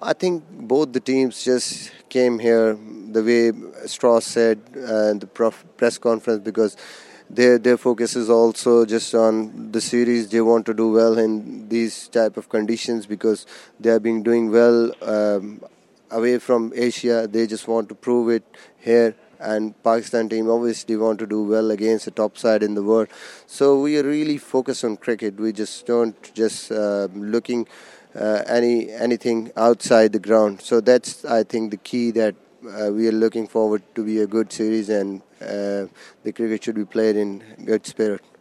I think both the teams just came here the way Strauss said in the press conference, because their focus is also just on the series. They want to do well in these type of conditions because they have been doing well away from Asia. They just want to prove it here. And Pakistan team obviously want to do well against the top side in the world. So we are really focused on cricket. We just don't just looking anything outside the ground. So that's, I think, the key that we are looking forward to be a good series, and the cricket should be played in good spirit.